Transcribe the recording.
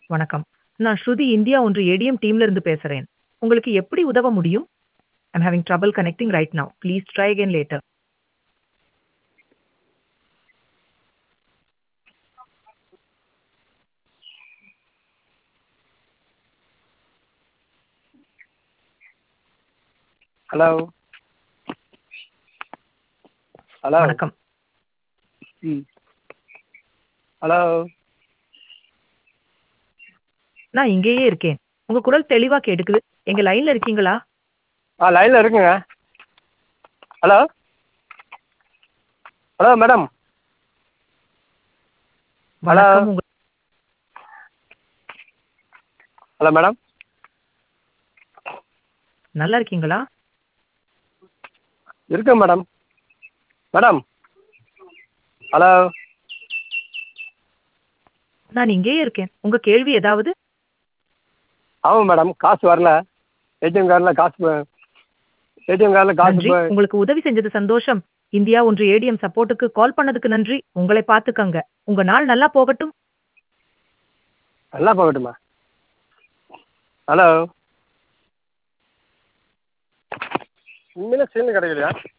வணக்கம். நான் ஸ்ருதி இந்தியா ஒன்று ஏடிஎம் டீம்ல இருந்து பேசுறேன். உங்களுக்கு எப்படி உதவ முடியும்? I'm having trouble connecting right now. Please try again later. Hello hello வணக்கம். ம் ஹலோ நான் இங்கேயே இருக்கேன். உங்க குரல் தெளிவா கேட்டுக்குது. எங்க லைன்ல இருக்கீங்களா? லைனில் இருக்குங்க. Hello hello madam. ஹலோ வணக்கம். Hello madam. நல்லா இருக்கீங்களா? இருக்கேன் மேடம். மேடம் ஹலோ நான் இங்கேயே இருக்கேன். உங்க கேள்வி ஏதாவது? ஆமாம் மேடம், காசு வரல. ஏடிஎம் கார்டில் காசு ஏடிஎம் கார்டில் காசு நன்றி. உங்களுக்கு உதவி செஞ்சது சந்தோஷம். இந்தியா ஒன்று ஏடிஎம் சப்போர்ட்டுக்கு கால் பண்ணதுக்கு நன்றி. உங்களை பார்த்துக்கங்க. உங்க நாள் நல்லா போகட்டும். நல்லா போகட்டுமா? ஹலோ உண்மையிலே சீனு கிடைக்கலையா?